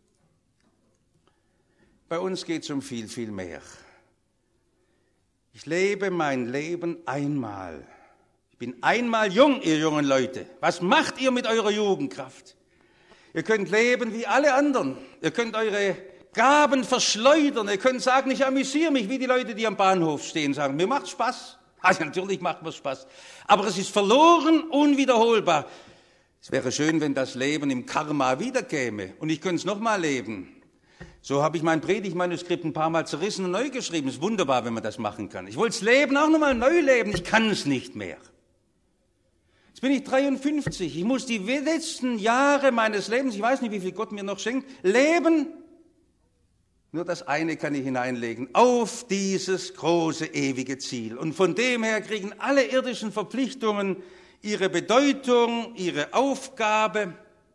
Bei uns geht es um viel, viel mehr. Ich lebe mein Leben einmal. Ich bin einmal jung, ihr jungen Leute. Was macht ihr mit eurer Jugendkraft? Ihr könnt leben wie alle anderen. Ihr könnt eure Gaben verschleudern. Ihr könnt sagen, ich amüsiere mich, wie die Leute, die am Bahnhof stehen, sagen, mir macht Spaß. Also natürlich macht mir Spaß, aber es ist verloren, unwiederholbar. Es wäre schön, wenn das Leben im Karma wiederkäme und ich könnte es nochmal leben. So habe ich mein Predigtmanuskript ein paar Mal zerrissen und neu geschrieben. Es ist wunderbar, wenn man das machen kann. Ich wollte das Leben auch nochmal neu leben. Ich kann es nicht mehr. Jetzt bin ich dreiundfünfzig. Ich muss die letzten Jahre meines Lebens, ich weiß nicht, wie viel Gott mir noch schenkt, leben. Nur das eine kann ich hineinlegen, auf dieses große, ewige Ziel. Und von dem her kriegen alle irdischen Verpflichtungen ihre Bedeutung, ihre Aufgabe.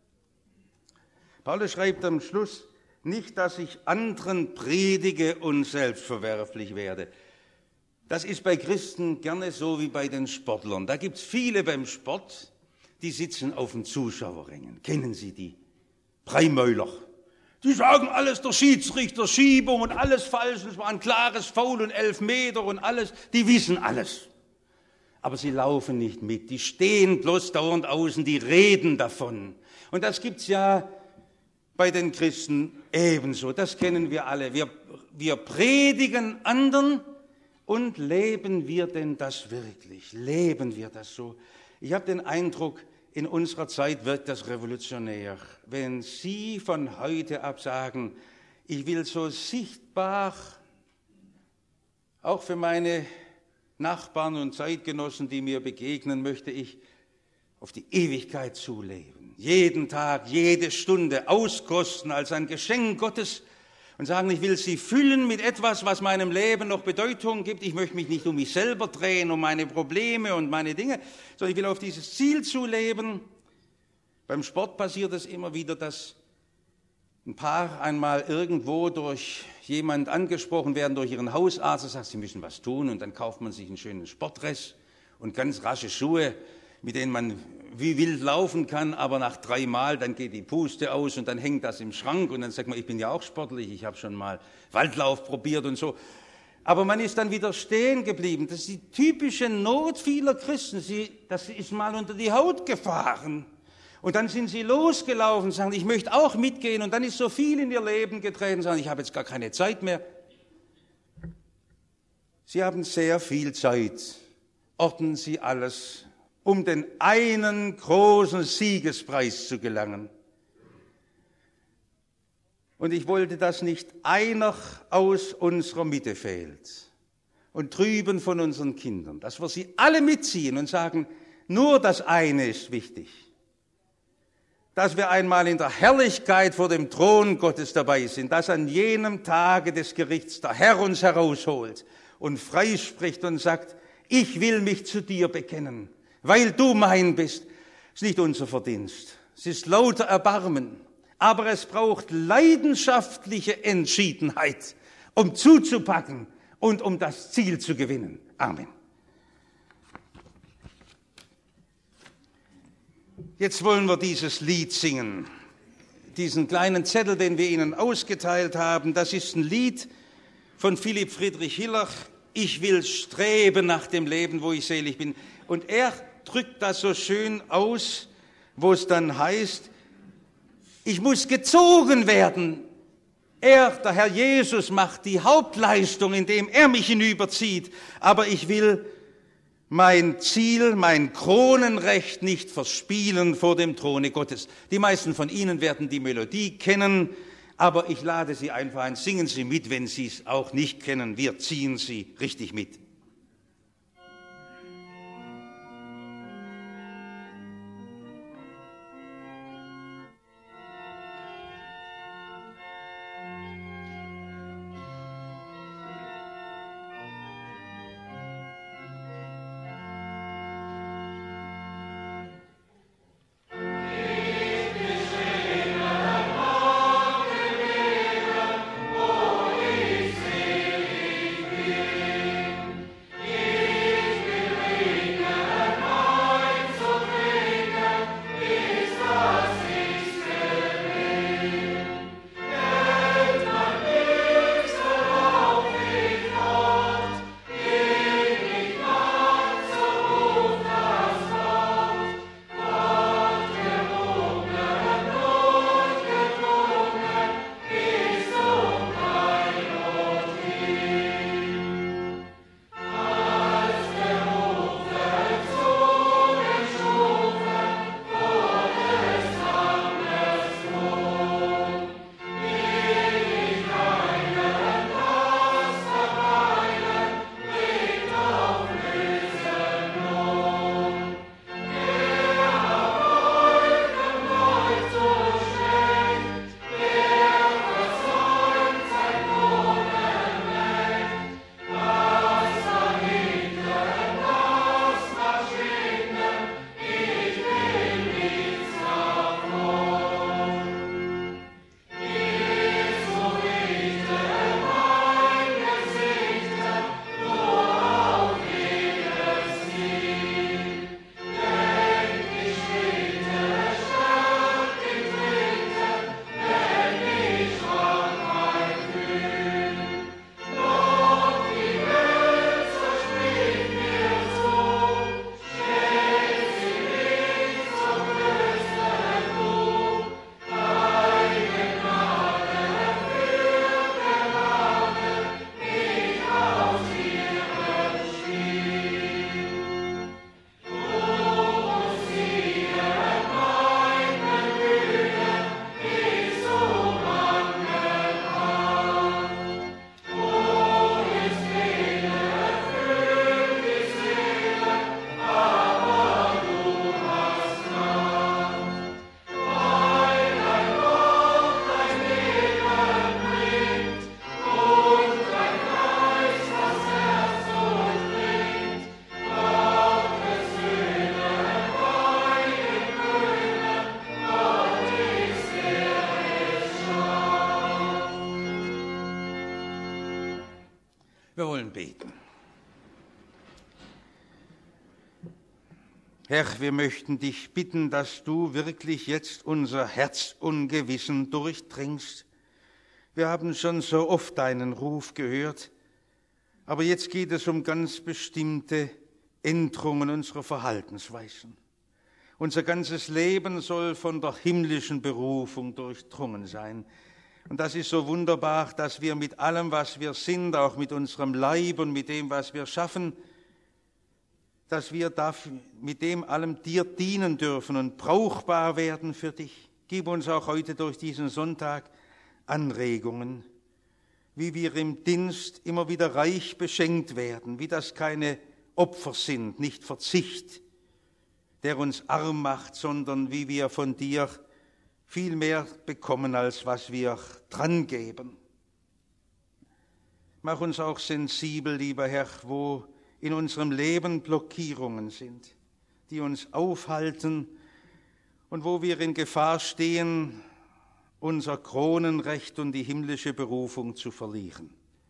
Paulus schreibt am Schluss, nicht, dass ich anderen predige und selbstverwerflich werde. Das ist bei Christen gerne so wie bei den Sportlern. Da gibt es viele beim Sport, die sitzen auf den Zuschauerrängen. Kennen Sie die? Breimäuler. Die sagen alles, der Schiedsrichter, Schiebung und alles falsch. Es war ein klares Foul und Elfmeter und alles. Die wissen alles. Aber sie laufen nicht mit. Die stehen bloß dauernd außen, die reden davon. Und das gibt's ja bei den Christen ebenso. Das kennen wir alle. Wir, wir predigen anderen und leben wir denn das wirklich? Leben wir das so? Ich habe den Eindruck, in unserer Zeit wirkt das revolutionär. Wenn Sie von heute ab sagen, ich will so sichtbar, auch für meine Nachbarn und Zeitgenossen, die mir begegnen, möchte ich auf die Ewigkeit zuleben. Jeden Tag, jede Stunde auskosten als ein Geschenk Gottes und sagen, ich will sie füllen mit etwas, was meinem Leben noch Bedeutung gibt. Ich möchte mich nicht um mich selber drehen, um meine Probleme und meine Dinge, sondern ich will auf dieses Ziel zuleben. Beim Sport passiert es immer wieder, dass ein Paar einmal irgendwo durch jemand angesprochen werden, durch ihren Hausarzt, und sagt, sie müssen was tun, und dann kauft man sich einen schönen Sportdress und ganz rasche Schuhe, mit denen man wie wild laufen kann, aber nach drei Mal, dann geht die Puste aus und dann hängt das im Schrank und dann sagt man, ich bin ja auch sportlich, ich habe schon mal Waldlauf probiert und so. Aber man ist dann wieder stehen geblieben. Das ist die typische Not vieler Christen. Sie, das ist mal unter die Haut gefahren. Und dann sind sie losgelaufen und sagen, ich möchte auch mitgehen. Und dann ist so viel in ihr Leben getreten und sagen, ich habe jetzt gar keine Zeit mehr. Sie haben sehr viel Zeit. Ordnen Sie alles, um den einen großen Siegespreis zu gelangen. Und ich wollte, dass nicht einer aus unserer Mitte fehlt und drüben von unseren Kindern, dass wir sie alle mitziehen und sagen, nur das eine ist wichtig, dass wir einmal in der Herrlichkeit vor dem Thron Gottes dabei sind, dass an jenem Tage des Gerichts der Herr uns herausholt und freispricht und sagt, ich will mich zu dir bekennen, weil du mein bist. Es ist nicht unser Verdienst, es ist lauter Erbarmen, aber es braucht leidenschaftliche Entschiedenheit, um zuzupacken und um das Ziel zu gewinnen. Amen. Jetzt wollen wir dieses Lied singen. Diesen kleinen Zettel, den wir Ihnen ausgeteilt haben, das ist ein Lied von Philipp Friedrich Hiller. Ich will streben nach dem Leben, wo ich selig bin. Und er drückt das so schön aus, wo es dann heißt, ich muss gezogen werden. Er, der Herr Jesus, macht die Hauptleistung, indem er mich hinüberzieht. Aber ich will mein Ziel, mein Kronenrecht nicht verspielen vor dem Throne Gottes. Die meisten von Ihnen werden die Melodie kennen, aber ich lade Sie einfach ein, singen Sie mit, wenn Sie es auch nicht kennen. Wir ziehen Sie richtig mit. Wir wollen beten. Herr, wir möchten dich bitten, dass du wirklich jetzt unser Herz und Gewissen durchdringst. Wir haben schon so oft deinen Ruf gehört, aber jetzt geht es um ganz bestimmte Änderungen unserer Verhaltensweisen. Unser ganzes Leben soll von der himmlischen Berufung durchdrungen sein. Und das ist so wunderbar, dass wir mit allem, was wir sind, auch mit unserem Leib und mit dem, was wir schaffen, dass wir dafür, mit dem allem dir dienen dürfen und brauchbar werden für dich. Gib uns auch heute durch diesen Sonntag Anregungen, wie wir im Dienst immer wieder reich beschenkt werden, wie das keine Opfer sind, nicht Verzicht, der uns arm macht, sondern wie wir von dir viel mehr bekommen, als was wir dran geben. Mach uns auch sensibel, lieber Herr, wo in unserem Leben Blockierungen sind, die uns aufhalten und wo wir in Gefahr stehen, unser Kronenrecht und die himmlische Berufung zu verlieren.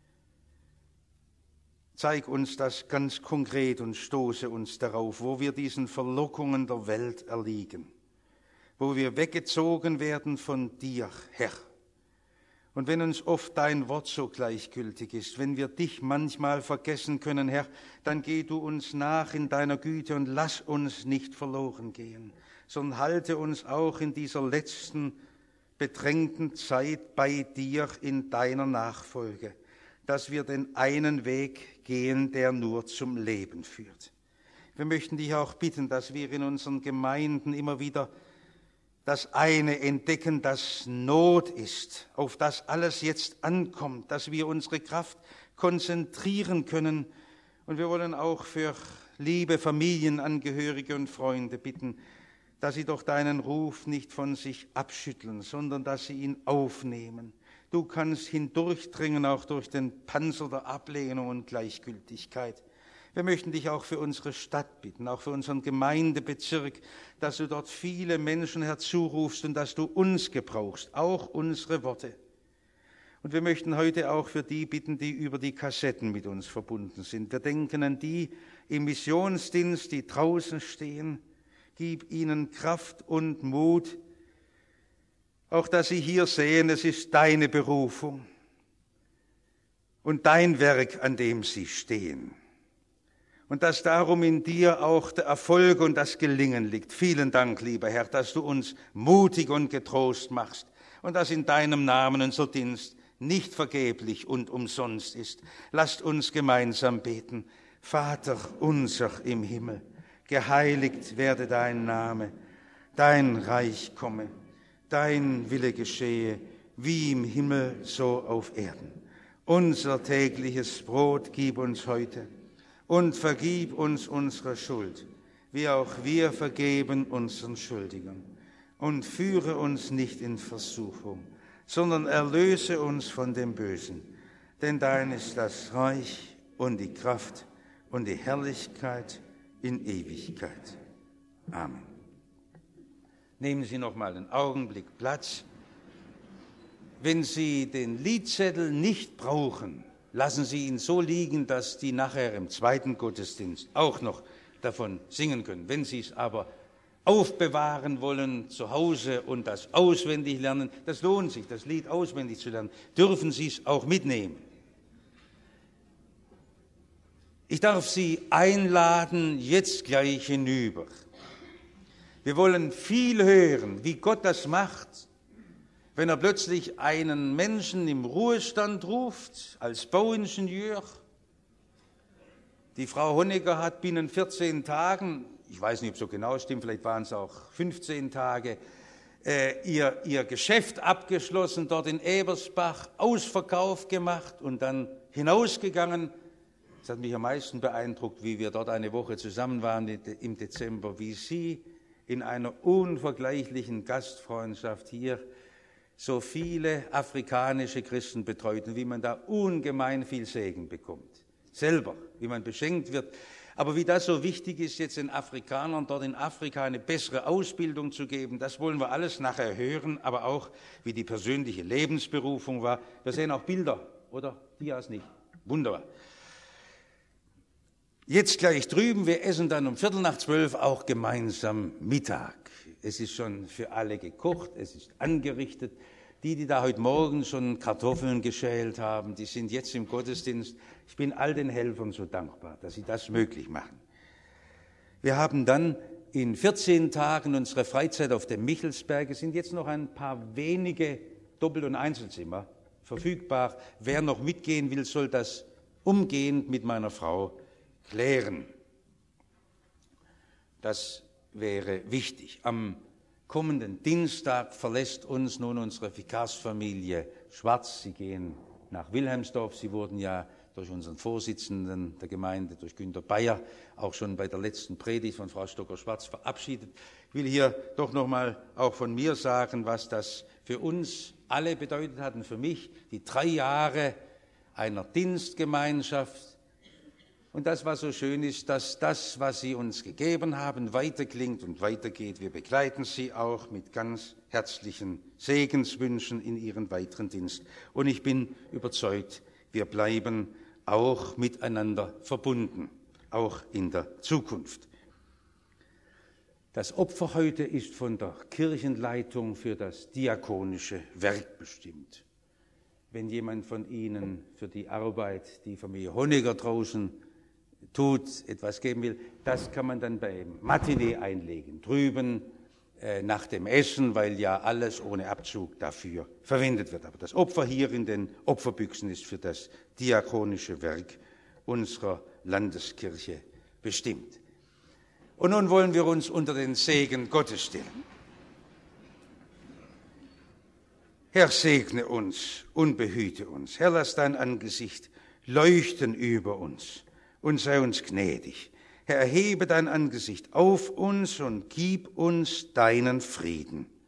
Zeig uns das ganz konkret und stoße uns darauf, wo wir diesen Verlockungen der Welt erliegen, wo wir weggezogen werden von dir, Herr. Und wenn uns oft dein Wort so gleichgültig ist, wenn wir dich manchmal vergessen können, Herr, dann geh du uns nach in deiner Güte und lass uns nicht verloren gehen, sondern halte uns auch in dieser letzten, bedrängten Zeit bei dir in deiner Nachfolge, dass wir den einen Weg gehen, der nur zum Leben führt. Wir möchten dich auch bitten, dass wir in unseren Gemeinden immer wieder das eine entdecken, das Not ist, auf das alles jetzt ankommt, dass wir unsere Kraft konzentrieren können. Und wir wollen auch für liebe Familienangehörige und Freunde bitten, dass sie doch deinen Ruf nicht von sich abschütteln, sondern dass sie ihn aufnehmen. Du kannst hindurchdringen, auch durch den Panzer der Ablehnung und Gleichgültigkeit. Wir möchten dich auch für unsere Stadt bitten, auch für unseren Gemeindebezirk, dass du dort viele Menschen herzurufst und dass du uns gebrauchst, auch unsere Worte. Und wir möchten heute auch für die bitten, die über die Kassetten mit uns verbunden sind. Wir denken an die im Missionsdienst, die draußen stehen. Gib ihnen Kraft und Mut, auch dass sie hier sehen, es ist deine Berufung und dein Werk, an dem sie stehen. Und dass darum in dir auch der Erfolg und das Gelingen liegt. Vielen Dank, lieber Herr, dass du uns mutig und getrost machst und dass in deinem Namen unser Dienst nicht vergeblich und umsonst ist. Lasst uns gemeinsam beten. Vater unser im Himmel, geheiligt werde dein Name, dein Reich komme, dein Wille geschehe, wie im Himmel so auf Erden. Unser tägliches Brot gib uns heute und vergib uns unsere Schuld, wie auch wir vergeben unseren Schuldigern. Und führe uns nicht in Versuchung, sondern erlöse uns von dem Bösen. Denn dein ist das Reich und die Kraft und die Herrlichkeit in Ewigkeit. Amen. Nehmen Sie noch mal einen Augenblick Platz. Wenn Sie den Liedzettel nicht brauchen, lassen Sie ihn so liegen, dass die nachher im zweiten Gottesdienst auch noch davon singen können. Wenn Sie es aber aufbewahren wollen zu Hause und das auswendig lernen, das lohnt sich, das Lied auswendig zu lernen, dürfen Sie es auch mitnehmen. Ich darf Sie einladen, jetzt gleich hinüber. Wir wollen viel hören, wie Gott das macht, wenn er plötzlich einen Menschen im Ruhestand ruft, als Bauingenieur. Die Frau Honecker hat binnen vierzehn Tagen, ich weiß nicht, ob es so genau stimmt, vielleicht waren es auch fünfzehn Tage, äh, ihr, ihr Geschäft abgeschlossen, dort in Ebersbach, Ausverkauf gemacht und dann hinausgegangen. Es hat mich am meisten beeindruckt, wie wir dort eine Woche zusammen waren im Dezember, wie sie in einer unvergleichlichen Gastfreundschaft hier so viele afrikanische Christen betreuten, wie man da ungemein viel Segen bekommt. Selber, wie man beschenkt wird. Aber wie das so wichtig ist, jetzt den Afrikanern dort in Afrika eine bessere Ausbildung zu geben, das wollen wir alles nachher hören, aber auch, wie die persönliche Lebensberufung war. Wir sehen auch Bilder, oder? Dias nicht. Wunderbar. Jetzt gleich drüben, wir essen dann um Viertel nach zwölf auch gemeinsam Mittag. Es ist schon für alle gekocht, es ist angerichtet. Die, die da heute Morgen schon Kartoffeln geschält haben, die sind jetzt im Gottesdienst. Ich bin all den Helfern so dankbar, dass sie das möglich machen. Wir haben dann in vierzehn Tagen unsere Freizeit auf dem Michelsberg. Es sind jetzt noch ein paar wenige Doppel- und Einzelzimmer verfügbar. Wer noch mitgehen will, soll das umgehend mit meiner Frau klären. Das wäre wichtig. Am kommenden Dienstag verlässt uns nun unsere Vikarsfamilie Schwarz. Sie gehen nach Wilhelmsdorf. Sie wurden ja durch unseren Vorsitzenden der Gemeinde, durch Günter Bayer, auch schon bei der letzten Predigt von Frau Stocker-Schwarz verabschiedet. Ich will hier doch noch mal auch von mir sagen, was das für uns alle bedeutet hat und für mich, die drei Jahre einer Dienstgemeinschaft. Und das, was so schön ist, dass das, was Sie uns gegeben haben, weiterklingt und weitergeht. Wir begleiten Sie auch mit ganz herzlichen Segenswünschen in Ihren weiteren Dienst. Und ich bin überzeugt, wir bleiben auch miteinander verbunden, auch in der Zukunft. Das Opfer heute ist von der Kirchenleitung für das diakonische Werk bestimmt. Wenn jemand von Ihnen für die Arbeit, die Familie Honegger draußen tut, etwas geben will, das kann man dann beim Matinee einlegen, drüben äh, nach dem Essen, weil ja alles ohne Abzug dafür verwendet wird. Aber das Opfer hier in den Opferbüchsen ist für das diakonische Werk unserer Landeskirche bestimmt. Und nun wollen wir uns unter den Segen Gottes stellen. Herr, segne uns und behüte uns. Herr, lass dein Angesicht leuchten über uns und sei uns gnädig. Herr, erhebe dein Angesicht auf uns und gib uns deinen Frieden.